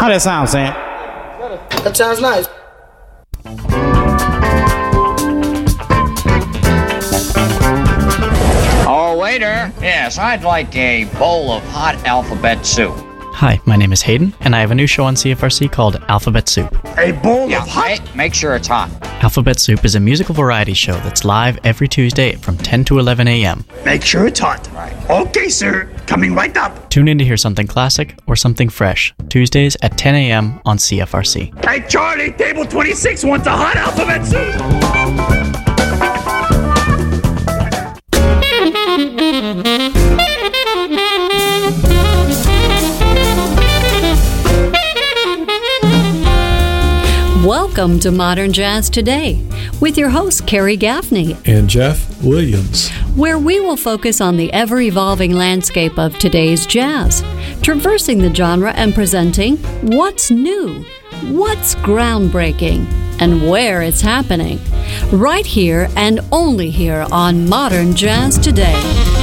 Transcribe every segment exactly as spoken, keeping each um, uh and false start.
How that sound, Sam? That sounds nice. Oh, waiter. Yes, I'd like a bowl of hot alphabet soup. Hi, my name is Hayden, and I have a new show on C F R C called Alphabet Soup. A bowl Yeah, of hot... make, make sure it's hot. Alphabet Soup is a musical variety show that's live every Tuesday from ten to eleven a.m. Make sure it's hot. Right. Okay, sir. Coming right up. Tune in to hear something classic or something fresh, Tuesdays at ten a.m. on C F R C. Hey, Charlie, table twenty-six wants a hot alphabet soup. Welcome to Modern Jazz Today with your host, Carrie Gaffney, and Jeff Williams, where we will focus on the ever-evolving landscape of today's jazz, traversing the genre and presenting what's new, what's groundbreaking, and where it's happening, right here and only here on Modern Jazz Today.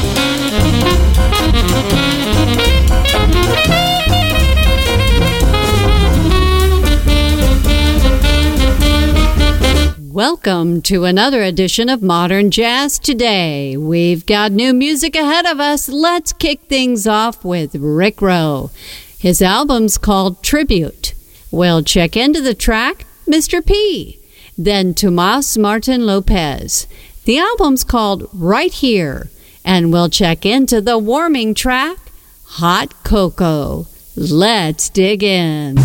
Welcome to another edition of Modern Jazz Today. We've got new music ahead of us. Let's kick things off with Rick Rowe. His album's called Tribute. We'll check into the track, Mister P. Then Tomas Martin Lopez. The album's called Right Here. And we'll check into the warming track, Hot Cocoa. Let's dig in.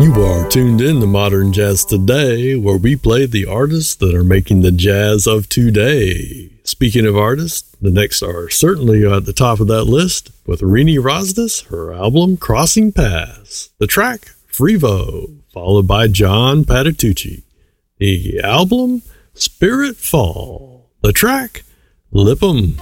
You are tuned in to Modern Jazz Today, where we play the artists that are making the jazz of today. Speaking of artists, the next are certainly at the top of that list with Rini Rosnes, her album Crossing Paths. The track, Frevo, followed by John Patitucci. The album, Spirit Fall. The track, Lip 'em.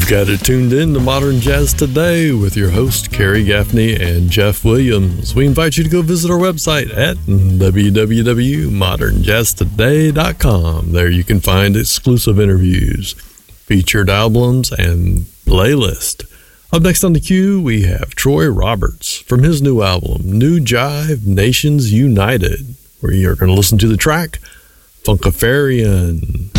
got it tuned in to Modern Jazz Today with your host, Kerry Gaffney and Jeff Williams. We invite you to go visit our website at w w w dot modern jazz today dot com. There you can find exclusive interviews, featured albums, and playlist. Up next on the queue, we have Troy Roberts from his new album, New Jive Nations United, where you're going to listen to the track Funkafarian.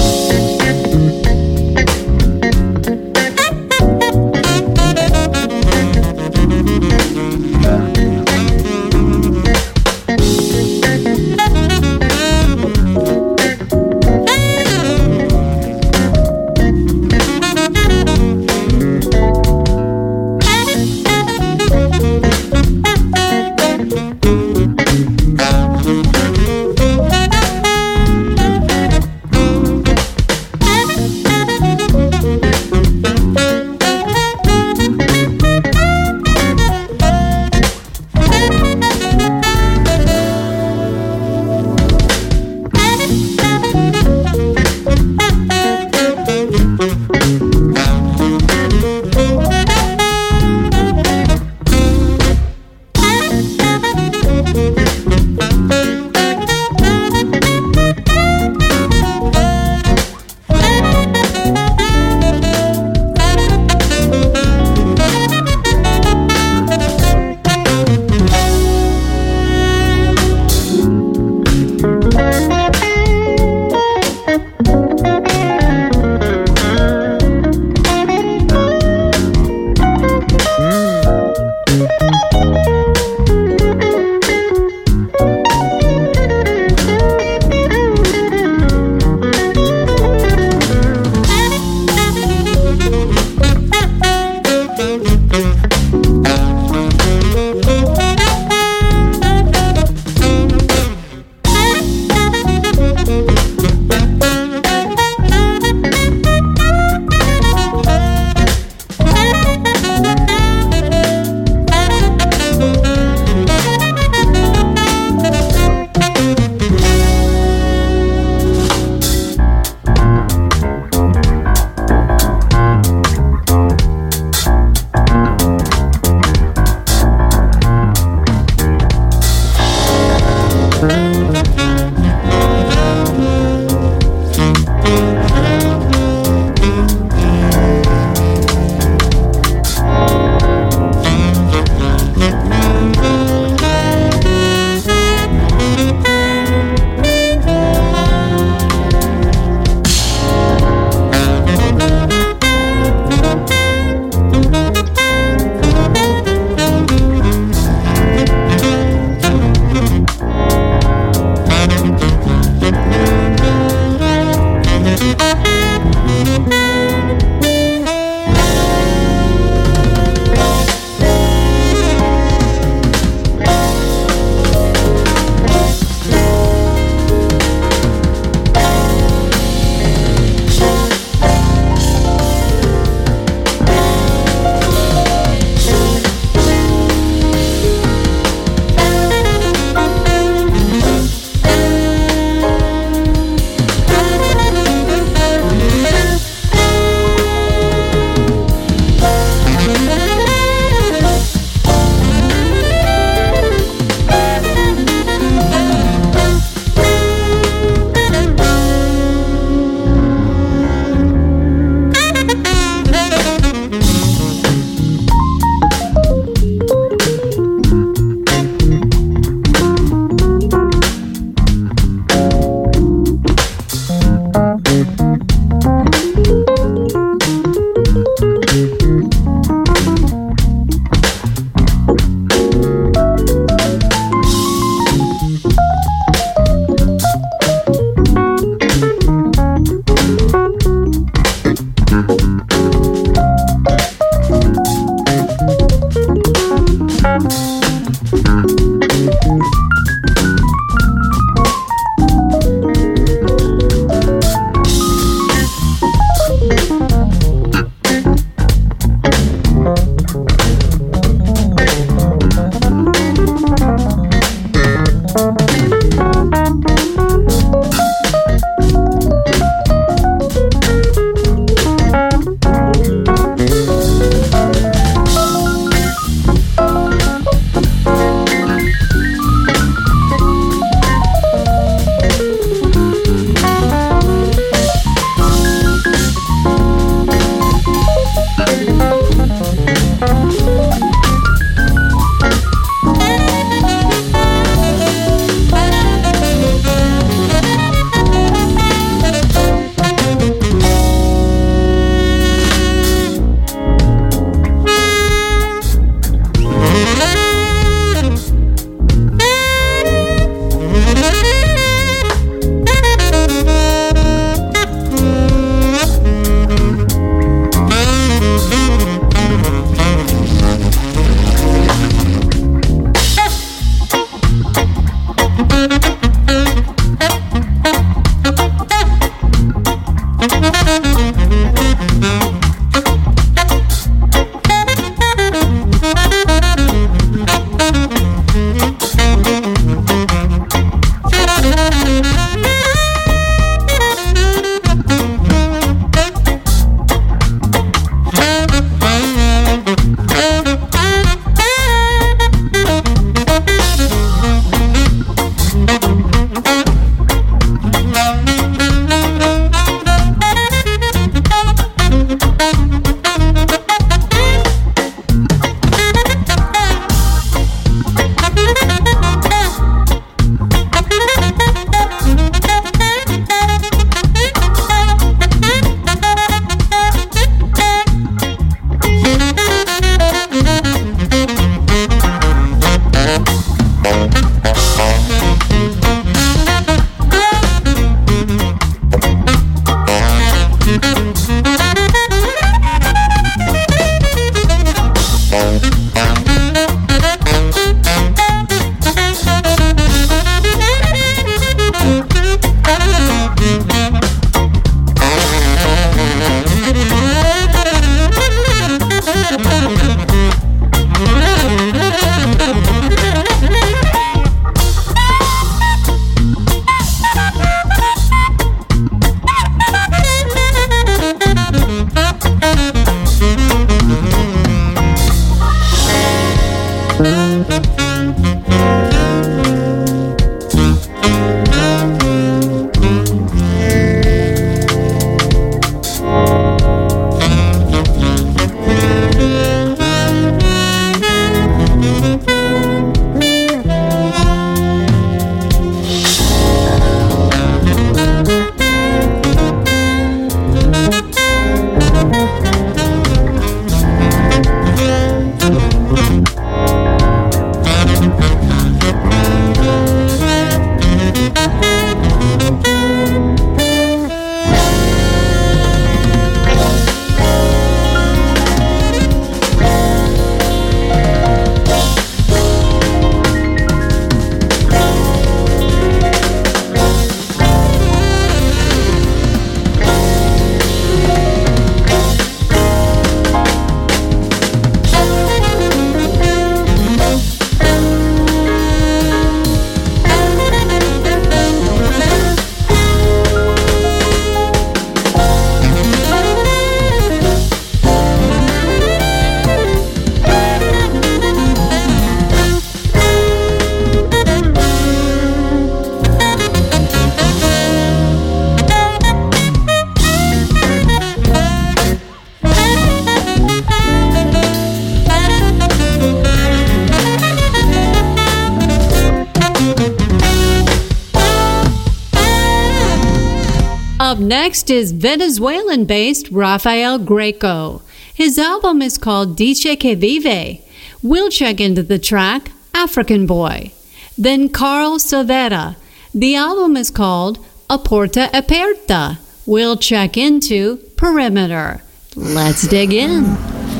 Up next is Venezuelan-based Rafael Greco. His album is called Dice Que Vive. We'll check into the track African Boy. Then Carl Silvera. The album is called A Porta Aperta. We'll check into Perimeter. Let's dig in.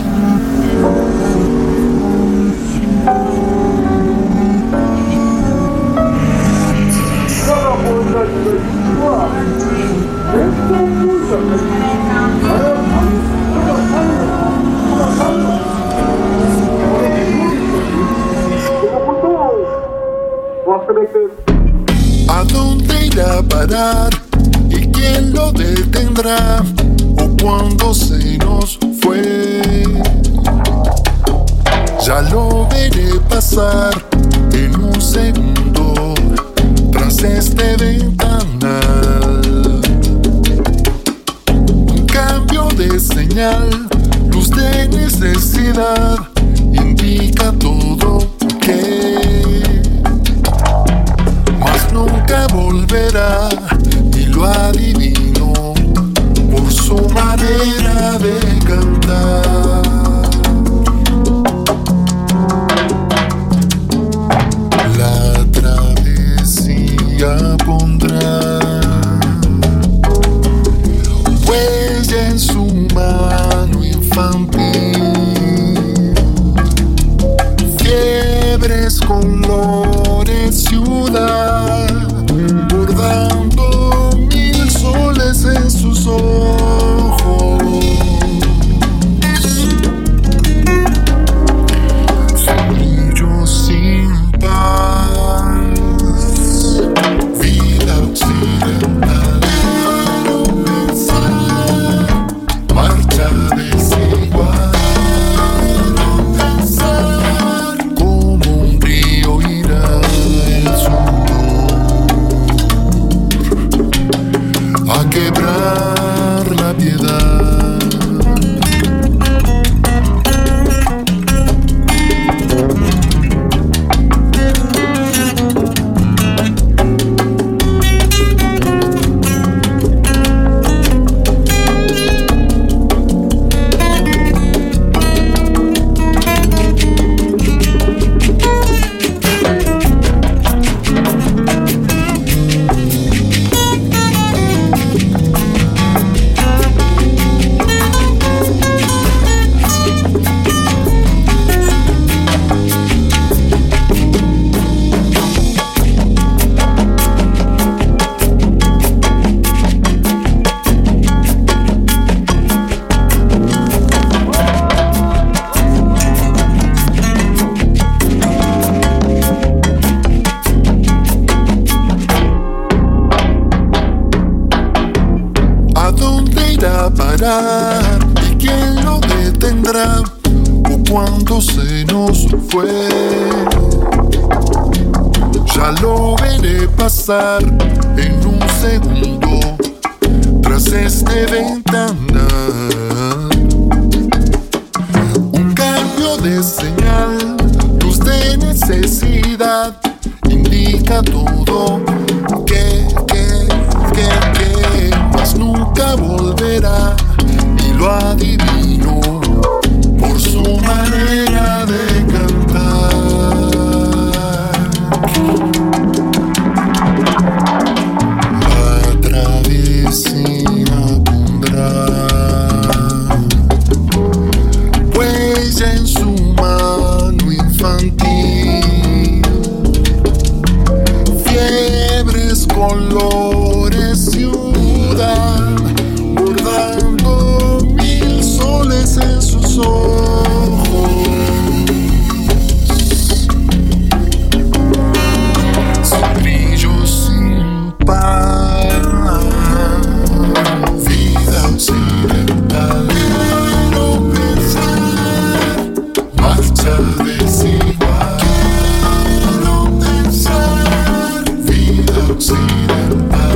¿A dónde irá a parar? ¿Y quién lo detendrá? ¿O cuándo se nos fue? Ya lo veré pasar en un segundo tras este ventanal. Un cambio de señal, luz de necesidad, indica todo que mas nunca volverá, y lo adivino por su manera de cantar. La travesía pondrá huella en su mano infantil, fiebres, colores, ciudad, bordando mil soles en sus ojos. Sin brillo, sin paz, vida volverá y quién lo detendrá o cuando se nos fue. Ya lo veré pasar en un segundo tras este ventanal. Un cambio de señal, luz de necesidad, indica todo que, que, que, que más nunca volverá y lo adivino por su manera de cantar. La travesía pondrá huella en su mano infantil, fiebres, colores, ciudad, bordando mil soles en sus ojos. Sin brillo, sin paz, vida occidental. Quiero pensar, marcha desigual. Quiero pensar, vida occidental.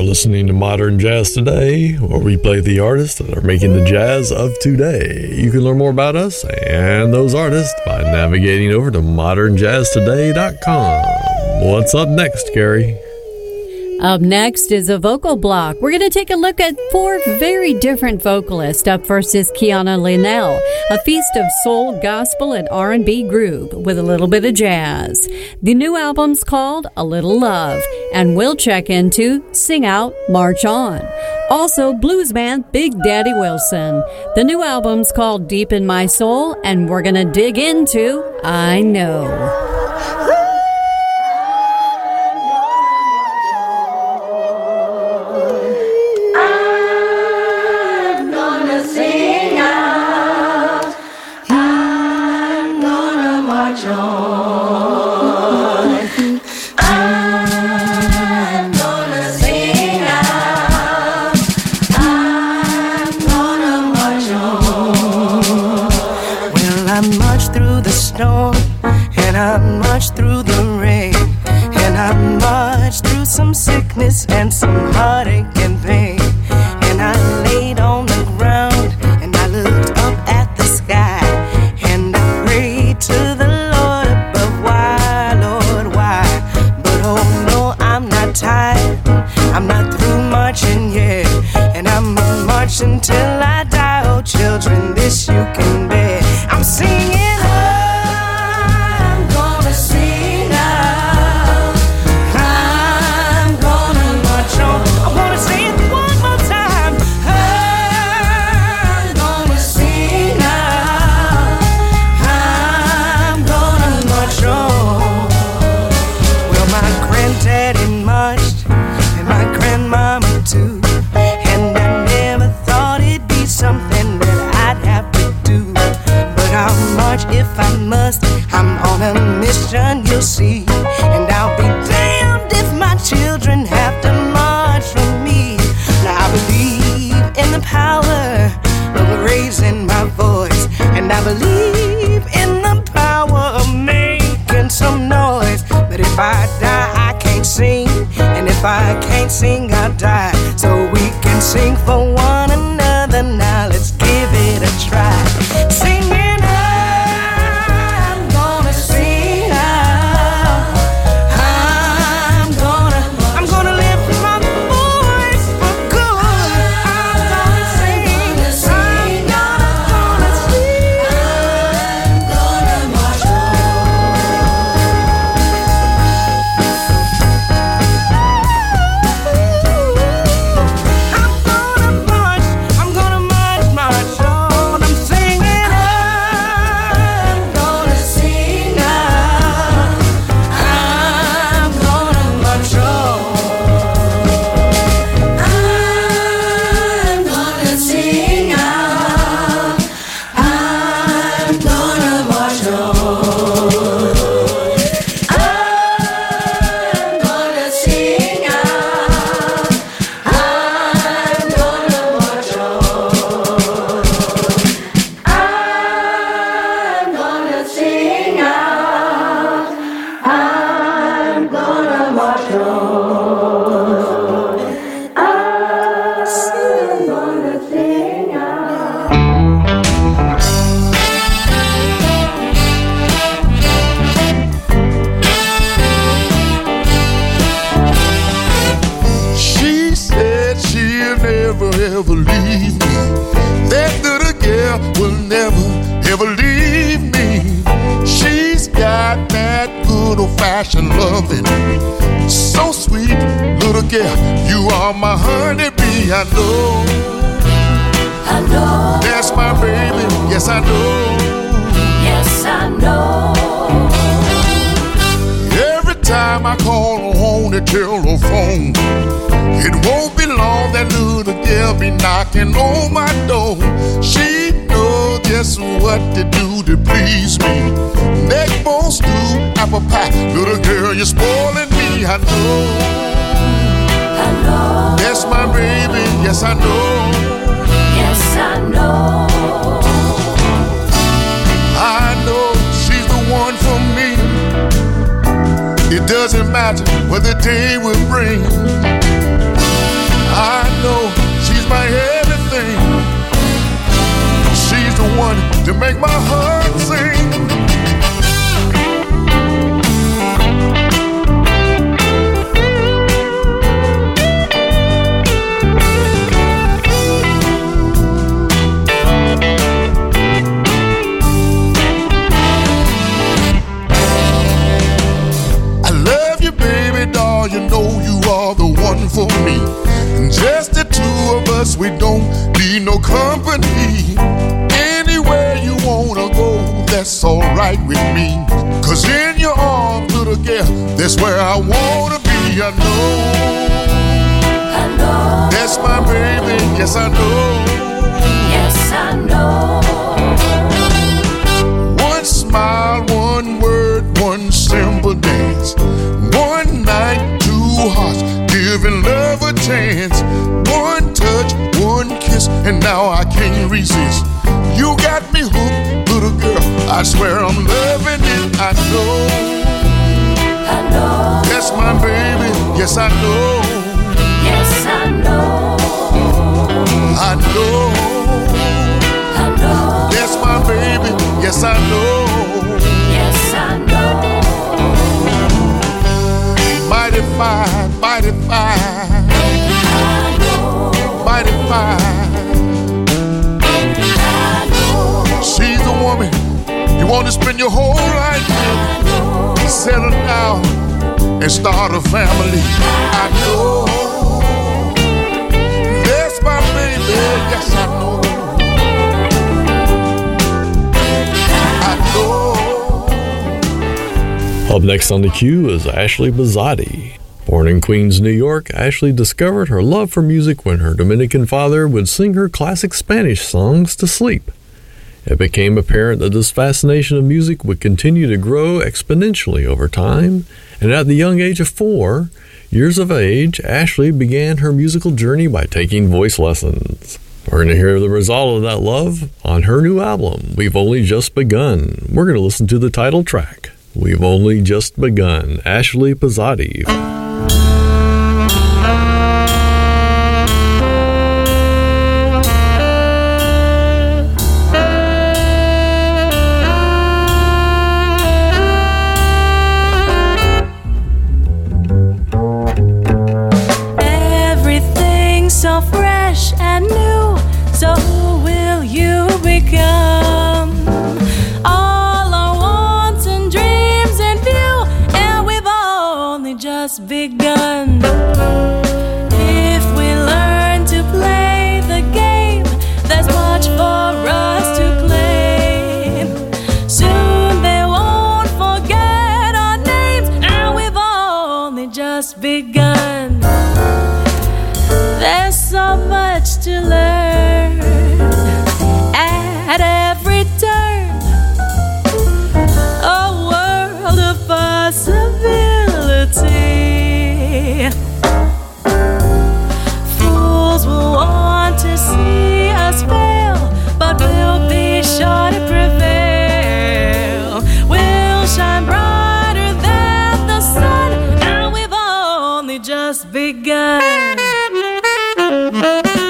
listening to Modern Jazz Today, where we play the artists that are making the jazz of today. You can learn more about us and those artists by navigating over to modern jazz today dot com. What's up next, Carrie? Up next is a vocal block. We're going to take a look at four very different vocalists. Up first is Kiana Linnell, a feast of soul, gospel, and R and B groove with a little bit of jazz. The new album's called A Little Love, and we'll check into Sing Out, March On. Also, blues band Big Daddy Wilson. The new album's called Deep in My Soul, and we're going to dig into I Know. Through the rain, and I marched through some sickness and some heartache and pain, and I laid on the ground and I looked up at the sky and I prayed to the Lord above, why, Lord, why? But oh no, I'm not tired, I'm not through marching yet, and I'm marching till I die. Oh children, this you can bear. I'm singing. If I must, I'm on a mission, you'll see. And I'll be damned if my children have to march for me. Now I believe in the power of raising my voice, and I believe in the power of making some noise. But if I die, I can't sing, and if I can't sing, I'll die. So we can sing for one another. Now let's give it a try. Singing. I know, I know, that's my baby, yes I know, yes I know. Every time I call on the telephone, it won't be long that little girl be knocking on my door. She knows just what to do to please me. Neck bone stew, apple pie, little girl, you're spoiling me, I know. I know. That's my baby, yes I know. Yes I know. I know she's the one for me. It doesn't matter what the day will bring. to make my heart sing. You know you are the one for me. Just the two of us, we don't need no company. Anywhere you wanna go, that's alright with me. Cause in your arms, little girl, that's where I wanna be. I know, I know, that's my baby, yes I know, yes I know. One smile, one word, one simple dance, one night, two hearts, giving love a chance. One touch, one kiss, and now I can't resist. You got me hooked, little girl, I swear I'm loving it. I know, I know, that's my baby, yes I know, yes I know, I know, I know, that's my baby, yes I know, yes I know. Mighty fine, mighty fine, I know, mighty fine. I know, She's the woman you want to spend your whole life with. Settle down and start a family. I know, that's my baby, yes I know, I know. Up next on the queue is Ashley Bazzotti. Born in Queens, New York, Ashley discovered her love for music when her Dominican father would sing her classic Spanish songs to sleep. It became apparent that this fascination of music would continue to grow exponentially over time, and at the young age of four years of age, Ashley began her musical journey by taking voice lessons. We're going to hear the result of that love on her new album, We've Only Just Begun. We're going to listen to the title track, We've Only Just Begun, Ashley Bazzotti. So fresh and new, so will you become. All our wants and dreams in view, and we've only just begun. If we learn to play the game, there's much for us to claim. Soon they won't forget our names, and we've only just begun. There's so much to learn at every turn, a world of possibility. Fools will want to see us fail, but we'll be sure to prevail. We'll shine brighter than the sun, and we've only just begun. Thank you.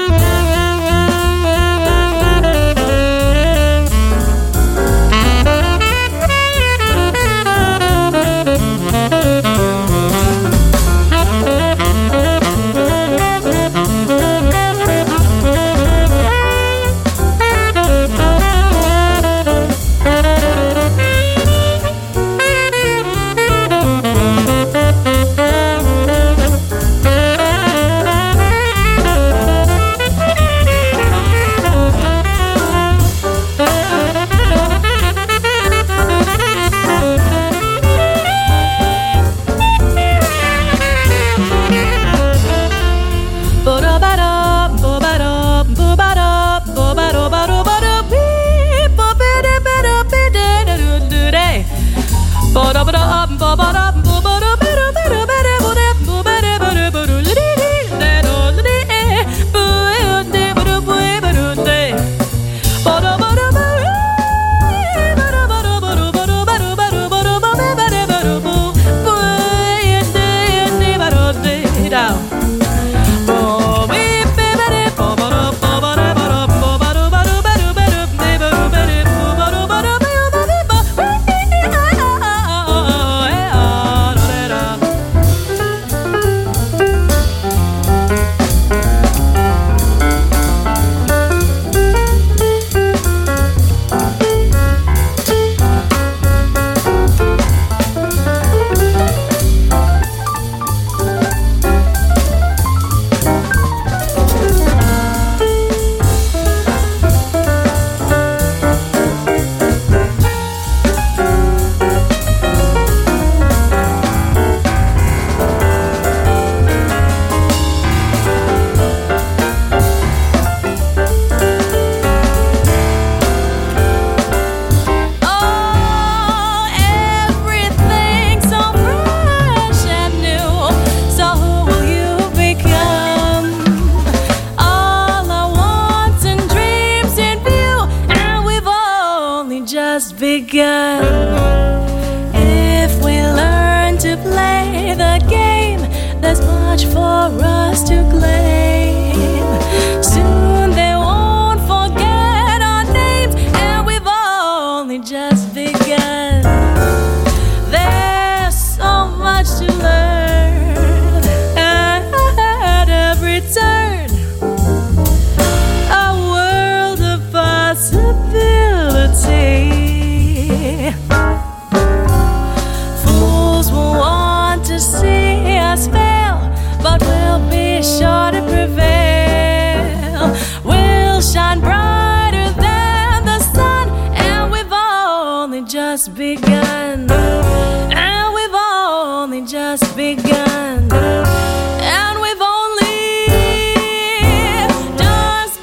just begun. And we've only just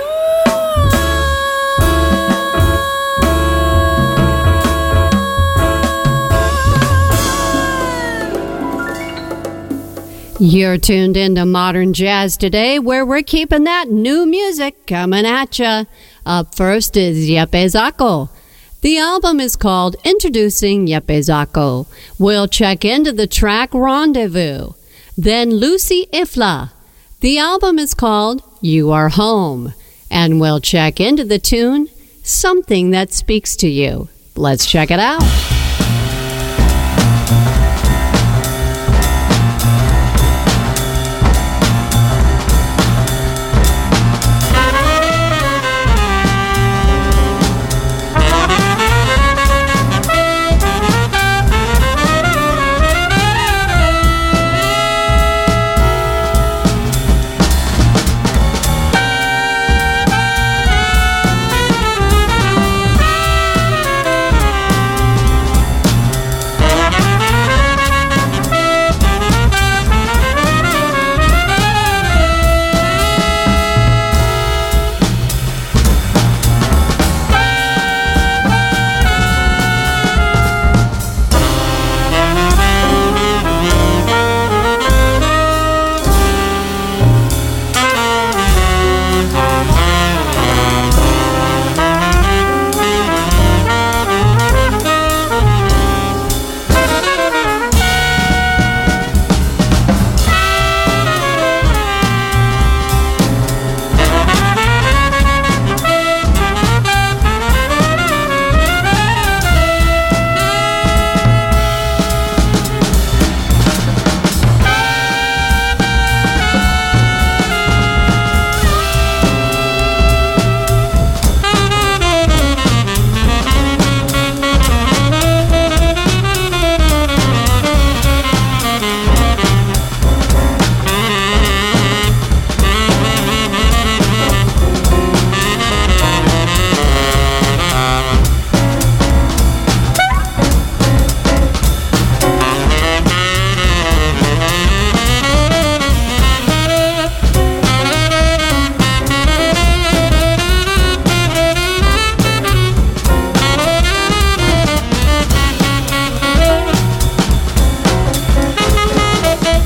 begun. You're tuned into Modern Jazz Today, where we're keeping that new music coming at ya. Up first is Jeppe Zakko. The album is called Introducing Jeppe Zakko. We'll check into the track Rendezvous. Then Lucy Ifla. The album is called You Are Home. And we'll check into the tune Something That Speaks to You. Let's check it out.